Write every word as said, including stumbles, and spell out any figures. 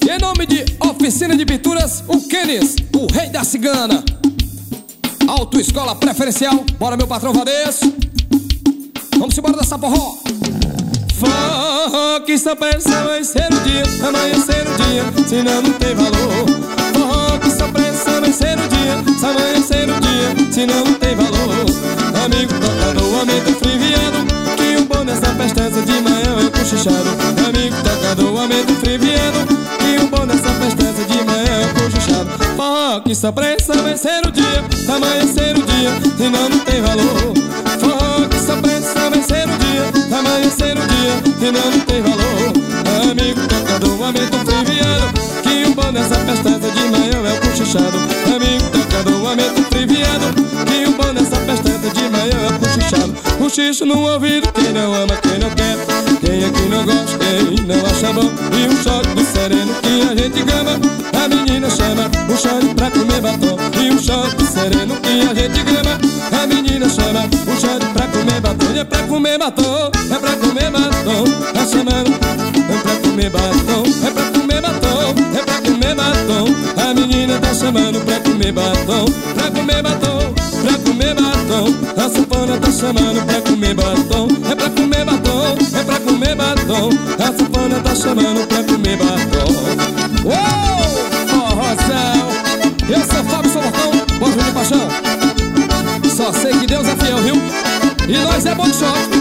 em nome de Oficina de Pinturas, o Kenis, o rei da cigana. Autoescola preferencial, bora meu patrão Vadesso. Vamos embora dessa forró. Forró que só presta vai ser o dia, amanhecer o dia, senão não tem valor. Forró que só presta vai ser o dia, se amanhecer o dia, senão não tem valor. Amigo tocador, aumenta o friviano, que o bom nessa festança de manhã é cochichado. Amigo tocador, aumenta o friviano, que o bom nessa festança de manhã é cochichado. Forró que só presta vai ser o dia, se amanhecer o dia, senão não tem valor. Forró que só presta vai ser o dia, se amanhecer o dia, senão não tem valor. Amigo tocador, aumenta o friviano, que o bom nessa festança de manhã é o cochichado. Amigo tocador, aumenta o friviano, que o bom nessa festança de manhã é o cochichado. Cochicho no ouvido, quem não ama, quem não quer, quem é que não gosta, quem não acha bom. E um shot do sereno que a gente gama, a menina chama o shot pra comer batom. E um shot do sereno que a gente gama, a menina chama o shot pra comer batom. E é pra comer batom, é pra comer batom, tá chamando, é pra comer batom, é pra comer batom, é pra comer batom. A menina tá chamando pra comer batom, pra comer batom, pra comer batom. A sanfona tá chamando pra comer batom, é pra comer batom, é pra comer batom. A sanfona tá chamando pra comer batom. Uou, forrozão. Eu sou Fábio Sobortão, Borja de Paixão. Só sei que Deus é fiel, viu? E nós é bom de choque.